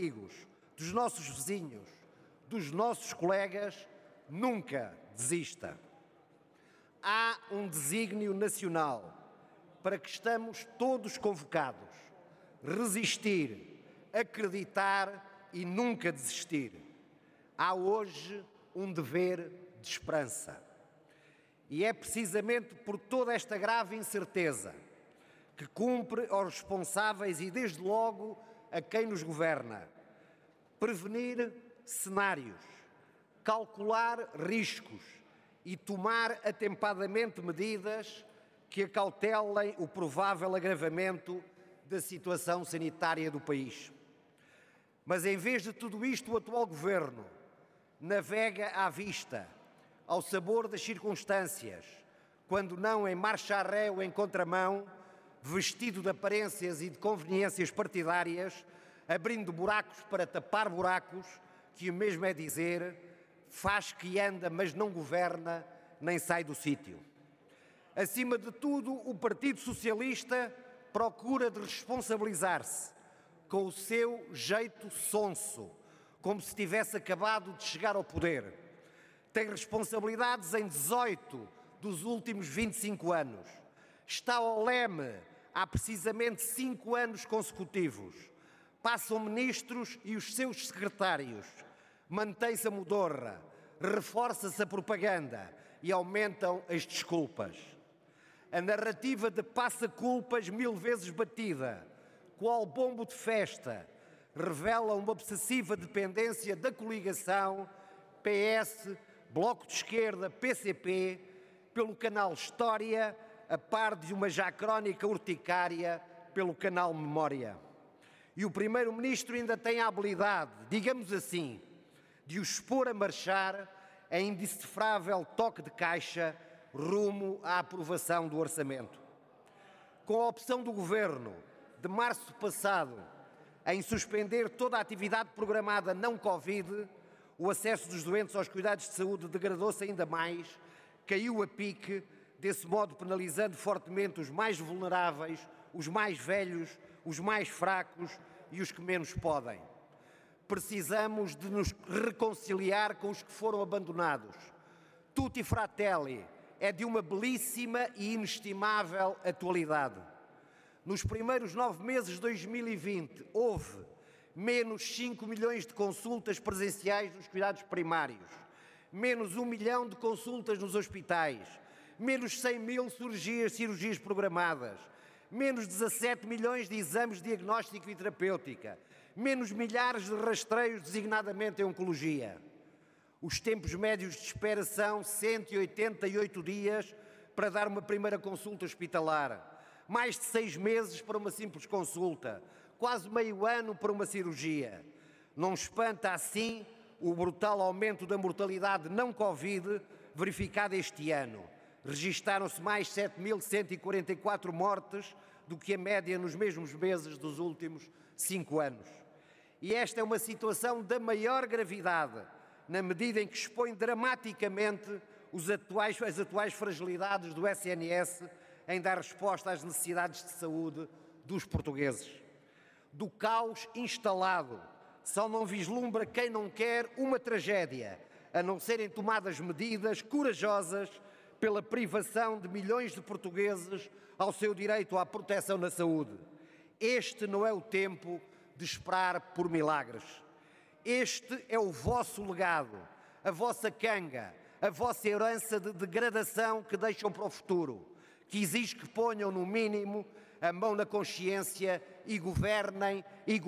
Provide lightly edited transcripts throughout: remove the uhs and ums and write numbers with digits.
amigos, dos nossos vizinhos, dos nossos colegas, nunca desista. Há um desígnio nacional para que estamos todos convocados: resistir, acreditar e nunca desistir. Há hoje um dever de esperança. E é precisamente por toda esta grave incerteza que cumpre aos responsáveis e, desde logo, a quem nos governa, prevenir cenários, calcular riscos e tomar atempadamente medidas que acautelem o provável agravamento da situação sanitária do país. Mas, em vez de tudo isto, o atual Governo navega à vista, ao sabor das circunstâncias, quando não em marcha ré ou em contramão, vestido de aparências e de conveniências partidárias, abrindo buracos para tapar buracos, que o mesmo é dizer, faz que anda, mas não governa, nem sai do sítio. Acima de tudo, o Partido Socialista procura de responsabilizar-se com o seu jeito sonso, como se tivesse acabado de chegar ao poder. Tem responsabilidades em 18 dos últimos 25 anos. Está ao leme há precisamente 5 anos consecutivos. Passam ministros e os seus secretários. Mantém-se a modorra, reforça-se a propaganda e aumentam as desculpas. A narrativa de passa-culpas 1000 vezes batida, qual bombo de festa, revela uma obsessiva dependência da coligação PS, Bloco de Esquerda, PCP, pelo canal História, a par de uma já crónica urticária pelo canal Memória. E o Primeiro-Ministro ainda tem a habilidade, digamos assim, de os pôr a marchar em indecifrável toque de caixa rumo à aprovação do orçamento. Com a opção do Governo, de março passado, em suspender toda a atividade programada não Covid, o acesso dos doentes aos cuidados de saúde degradou-se ainda mais, caiu a pique, desse modo penalizando fortemente os mais vulneráveis, os mais velhos, os mais fracos e os que menos podem. Precisamos de nos reconciliar com os que foram abandonados. Tutti Fratelli é de uma belíssima e inestimável atualidade. Nos primeiros 9 meses de 2020, houve menos 5 milhões de consultas presenciais nos cuidados primários, menos 1 milhão de consultas nos hospitais, menos 100 mil cirurgias programadas, menos 17 milhões de exames de diagnóstico e terapêutica, menos milhares de rastreios designadamente em oncologia. Os tempos médios de espera são 188 dias para dar uma primeira consulta hospitalar, mais de 6 meses para uma simples consulta, quase meio ano para uma cirurgia. Não espanta assim o brutal aumento da mortalidade não Covid verificado este ano. Registaram-se mais 7.144 mortes do que a média nos mesmos meses dos últimos 5 anos. E esta é uma situação da maior gravidade, na medida em que expõe dramaticamente as atuais fragilidades do SNS em dar resposta às necessidades de saúde dos portugueses. Do caos instalado, só não vislumbra quem não quer uma tragédia, a não serem tomadas medidas corajosas pela privação de milhões de portugueses ao seu direito à proteção na saúde. Este não é o tempo de esperar por milagres. Este é o vosso legado, a vossa canga, a vossa herança de degradação que deixam para o futuro, que exige que ponham, no mínimo, a mão na consciência e governem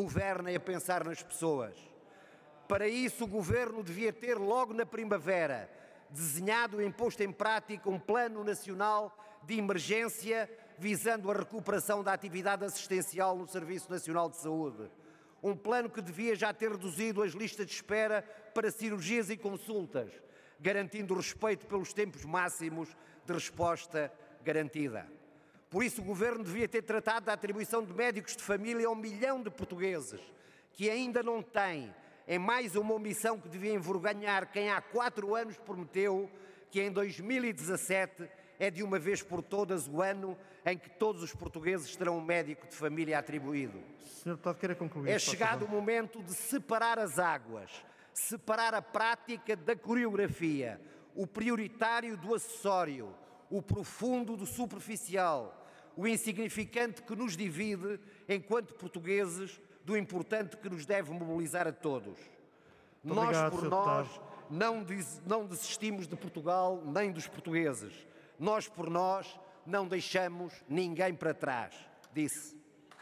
a pensar nas pessoas. Para isso, o Governo devia ter, logo na primavera, desenhado e posto em prática um plano nacional de emergência visando a recuperação da atividade assistencial no Serviço Nacional de Saúde. Um plano que devia já ter reduzido as listas de espera para cirurgias e consultas, garantindo o respeito pelos tempos máximos de resposta garantida. Por isso, o Governo devia ter tratado da atribuição de médicos de família a 1 milhão de portugueses, que ainda não têm, em mais uma omissão que devia envergonhar quem há 4 anos prometeu que em 2017 é de uma vez por todas o ano em que todos os portugueses terão um médico de família atribuído. Sr. Deputado, queira concluir. É chegado o momento de separar as águas, separar a prática da coreografia, o prioritário do acessório, o profundo do superficial, o insignificante que nos divide enquanto portugueses do importante que nos deve mobilizar a todos. Nós, por nós, não desistimos de Portugal nem dos portugueses. Nós, por nós, não deixamos ninguém para trás, disse.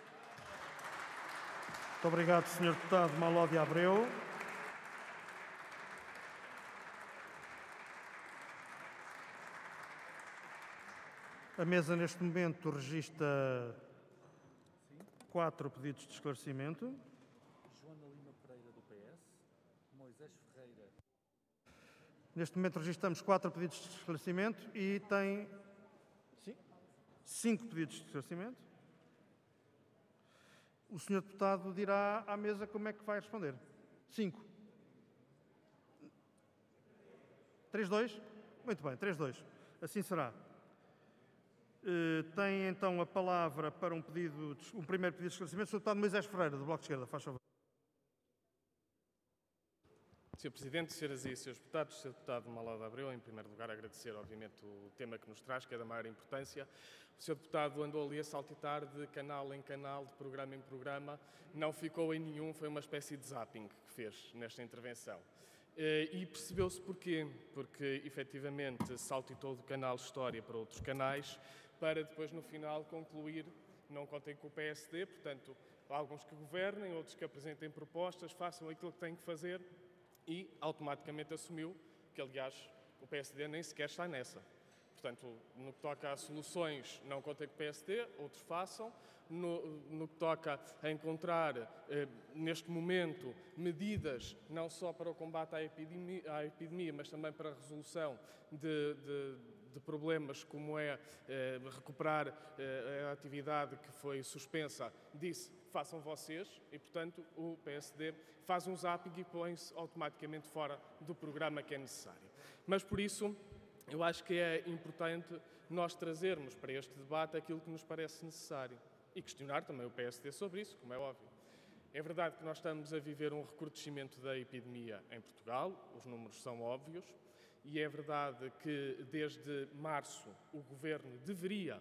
Muito obrigado, Sr. Deputado Malódia Abreu. A mesa, neste momento, registra 4 pedidos de esclarecimento. Joana Lima Pereira, do PS. Moisés Ferreira. Neste momento, registramos 4 pedidos de esclarecimento e tem 5 pedidos de esclarecimento. O Sr. Deputado dirá à mesa como é que vai responder. 5. 3-2? Muito bem, 3-2. Assim será. Tem então a palavra para um primeiro pedido de esclarecimento, o Sr. Deputado Moisés Ferreira, do Bloco de Esquerda. Faz favor. Sr. Presidente, Sras. e Srs. Deputados, Sr. Deputado Malódia Abreu, em primeiro lugar agradecer, obviamente, o tema que nos traz, que é da maior importância. O Sr. Deputado andou ali a saltitar de canal em canal, de programa em programa, não ficou em nenhum, foi uma espécie de zapping que fez nesta intervenção. E percebeu-se porquê, porque efetivamente saltitou do canal História para outros canais, para depois no final concluir, não contem com o PSD, portanto, alguns que governem, outros que apresentem propostas, façam aquilo que têm que fazer, e automaticamente assumiu que, aliás, o PSD nem sequer está nessa. Portanto, no que toca a soluções, não contem com o PSD, outros façam. No que toca a encontrar, neste momento, medidas não só para o combate à epidemia, mas também para a resolução de problemas como é recuperar a atividade que foi suspensa, disse, façam vocês, e, portanto, o PSD faz um zapping e põe-se automaticamente fora do programa que é necessário. Mas, por isso, eu acho que é importante nós trazermos para este debate aquilo que nos parece necessário e questionar também o PSD sobre isso, como é óbvio. É verdade que nós estamos a viver um recrudescimento da epidemia em Portugal, os números são óbvios, e é verdade que desde março o Governo deveria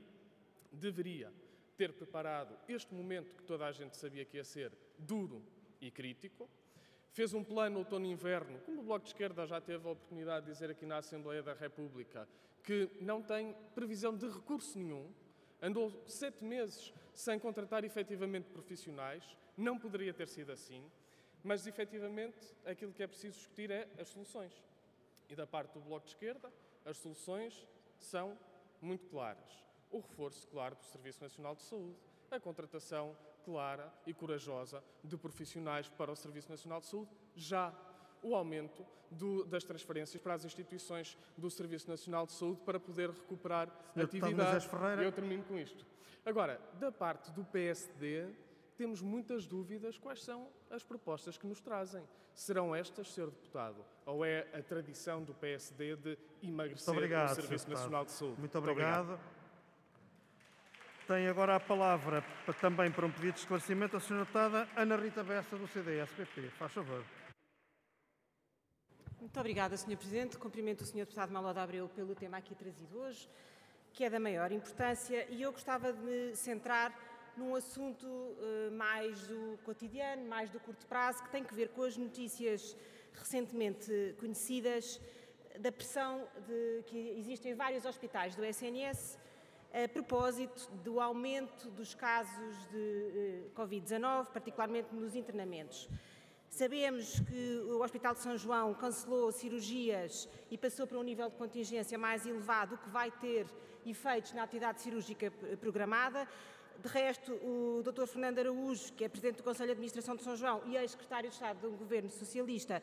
ter preparado este momento que toda a gente sabia que ia ser duro e crítico. Fez um plano outono-inverno, como o Bloco de Esquerda já teve a oportunidade de dizer aqui na Assembleia da República, que não tem previsão de recurso nenhum, andou 7 meses sem contratar efetivamente profissionais, não poderia ter sido assim, mas efetivamente aquilo que é preciso discutir é as soluções. E da parte do Bloco de Esquerda, as soluções são muito claras. O reforço, claro, do Serviço Nacional de Saúde, a contratação clara e corajosa de profissionais para o Serviço Nacional de Saúde, já o aumento das transferências para as instituições do Serviço Nacional de Saúde para poder recuperar a atividade. E eu termino com isto. Agora, da parte do PSD, temos muitas dúvidas quais são as propostas que nos trazem. Serão estas, Sr. Deputado, ou é a tradição do PSD de emagrecer o Serviço Nacional de Saúde? Muito obrigado. Tem agora a palavra também para um pedido de esclarecimento a Sra. Deputada Ana Rita Bessa, do CDS-PP. Faz favor. Muito obrigada, Sr. Presidente. Cumprimento o Sr. Deputado Malódia Abreu pelo tema aqui trazido hoje, que é da maior importância, e eu gostava de me centrar num assunto mais do cotidiano, mais do curto prazo, que tem que ver com as notícias recentemente conhecidas da pressão que existe em vários hospitais do SNS a propósito do aumento dos casos de Covid-19, particularmente nos internamentos. Sabemos que o Hospital de São João cancelou cirurgias e passou para um nível de contingência mais elevado, o que vai ter efeitos na atividade cirúrgica programada. De resto, o Dr. Fernando Araújo, que é Presidente do Conselho de Administração de São João e ex-Secretário de Estado do Governo Socialista,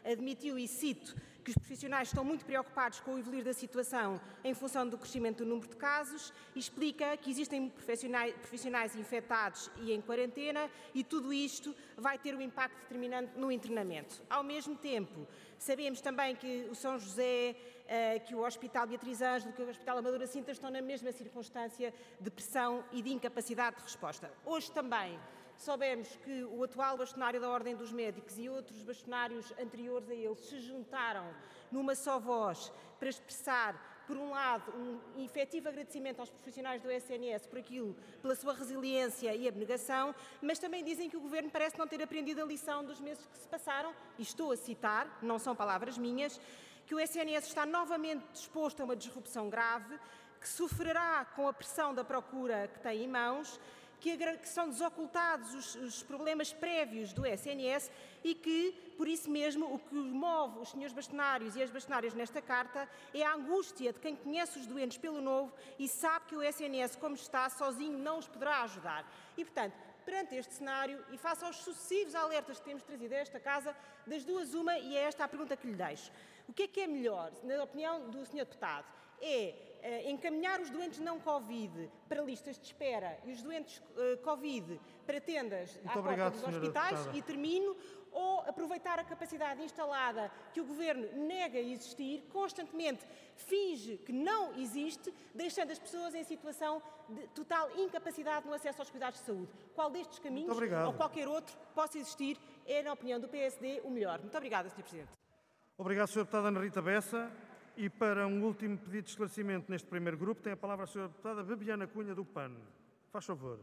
admitiu, e cito, que os profissionais estão muito preocupados com o evoluir da situação em função do crescimento do número de casos e explica que existem profissionais infectados e em quarentena e tudo isto vai ter um impacto determinante no internamento. Ao mesmo tempo, sabemos também que o São José, que o Hospital Beatriz Ângelo, que o Hospital Amadora Sintra estão na mesma circunstância de pressão e de incapacidade de resposta. Hoje também soubemos que o atual bastonário da Ordem dos Médicos e outros bastonários anteriores a ele se juntaram numa só voz para expressar, por um lado, um efetivo agradecimento aos profissionais do SNS pela sua resiliência e abnegação, mas também dizem que o Governo parece não ter aprendido a lição dos meses que se passaram, e estou a citar, não são palavras minhas, que o SNS está novamente disposto a uma disrupção grave, que sofrerá com a pressão da procura que tem em mãos, que são desocultados os problemas prévios do SNS e que, por isso mesmo, o que move os senhores bastonários e as bastonárias nesta carta é a angústia de quem conhece os doentes pelo novo e sabe que o SNS, como está, sozinho não os poderá ajudar. E, portanto, perante este cenário e face aos sucessivos alertas que temos trazido a esta Casa, das duas uma, e é esta a pergunta que lhe deixo. O que é melhor, na opinião do Sr. Deputado? É encaminhar os doentes não Covid para listas de espera e os doentes Covid para tendas à porta dos hospitais, e termino, ou aproveitar a capacidade instalada que o Governo nega existir, constantemente finge que não existe, deixando as pessoas em situação de total incapacidade no acesso aos cuidados de saúde. Qual destes caminhos, ou qualquer outro, possa existir, é, na opinião do PSD, o melhor. Muito obrigada, Sr. Presidente. Obrigado, Sra. Deputada Ana Rita Bessa. E para um último pedido de esclarecimento neste primeiro grupo, tem a palavra a Sra. Deputada Bebiana Cunha, do PAN. Faz favor.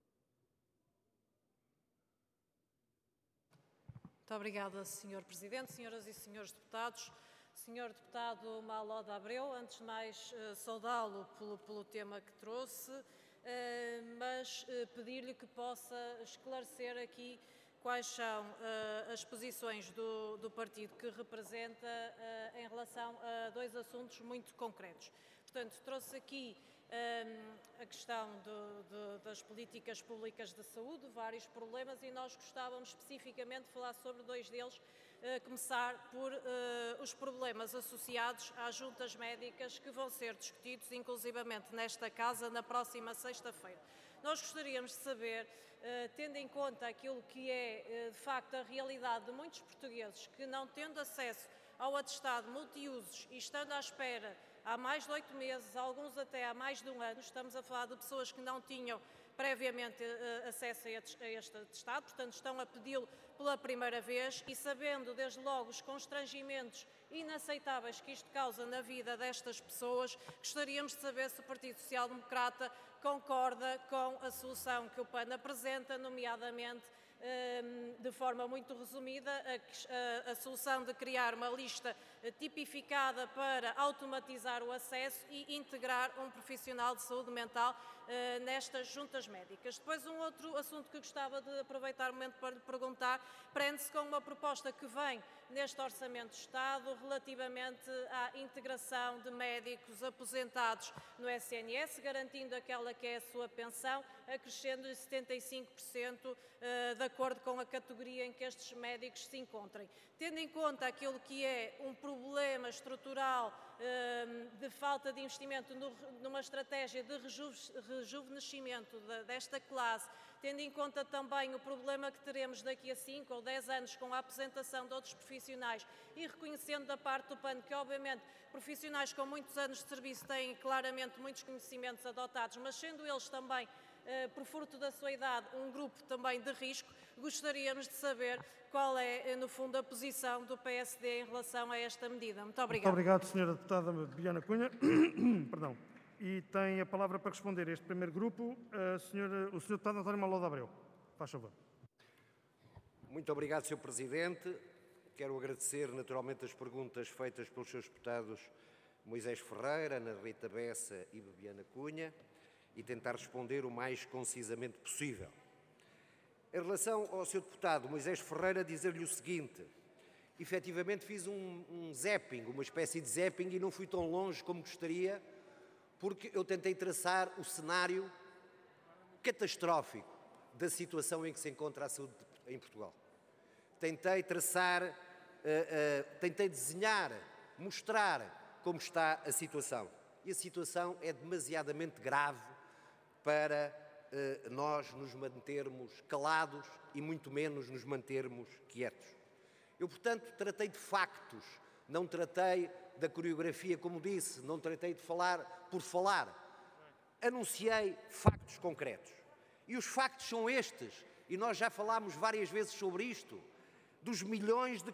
Muito obrigada, Sr. Presidente, senhoras e senhores deputados. Sr. Deputado Maló de Abreu, antes de mais saudá-lo pelo tema que trouxe, mas pedir-lhe que possa esclarecer aqui quais são as posições do partido que representa em relação a dois assuntos muito concretos. Portanto, trouxe aqui a questão das políticas públicas de saúde, vários problemas, e nós gostávamos especificamente de falar sobre dois deles, começar por os problemas associados às juntas médicas que vão ser discutidos inclusivamente nesta Casa na próxima sexta-feira. Nós gostaríamos de saber, tendo em conta aquilo que é de facto a realidade de muitos portugueses que, não tendo acesso ao atestado multiusos e estando à espera há mais de 8 meses, alguns até há mais de um ano, estamos a falar de pessoas que não tinham previamente acesso a este atestado, portanto estão a pedi-lo pela primeira vez, e sabendo desde logo os constrangimentos inaceitáveis que isto causa na vida destas pessoas, gostaríamos de saber se o Partido Social Democrata concorda com a solução que o PAN apresenta, nomeadamente, de forma muito resumida, a solução de criar uma lista tipificada para automatizar o acesso e integrar um profissional de saúde mental nestas juntas médicas. Depois, um outro assunto que gostava de aproveitar o momento para lhe perguntar, prende-se com uma proposta que vem neste Orçamento de Estado relativamente à integração de médicos aposentados no SNS, garantindo aquela que é a sua pensão, acrescendo-lhe 75% de acordo com a categoria em que estes médicos se encontrem. Tendo em conta aquilo que é um problema estrutural de falta de investimento numa estratégia de rejuvenescimento desta classe, tendo em conta também o problema que teremos daqui a 5 ou 10 anos com a apresentação de outros profissionais, e reconhecendo da parte do PAN que, obviamente, profissionais com muitos anos de serviço têm claramente muitos conhecimentos adotados, mas sendo eles também, por fruto da sua idade, um grupo também de risco, gostaríamos de saber qual é, no fundo, a posição do PSD em relação a esta medida. Muito obrigada. Muito obrigado, Sra. Deputada Bebiana Cunha. Perdão. E tem a palavra para responder a este primeiro grupo o Sr. Deputado António Maló de Abreu. Faz favor. Muito obrigado, Sr. Presidente. Quero agradecer naturalmente as perguntas feitas pelos Srs. Deputados Moisés Ferreira, Ana Rita Bessa e Bebiana Cunha e tentar responder o mais concisamente possível. Em relação ao Sr. Deputado Moisés Ferreira, dizer-lhe o seguinte: efetivamente fiz um zapping, uma espécie de zapping, e não fui tão longe como gostaria, porque eu tentei traçar o cenário catastrófico da situação em que se encontra a saúde em Portugal. Tentei traçar tentei desenhar, mostrar como está a situação. E a situação é demasiadamente grave para nós nos mantermos calados e muito menos nos mantermos quietos. Eu, portanto, tratei de factos, não tratei da coreografia, como disse, não tratei de falar por falar. Anunciei factos concretos. E os factos são estes, e nós já falámos várias vezes sobre isto, dos milhões de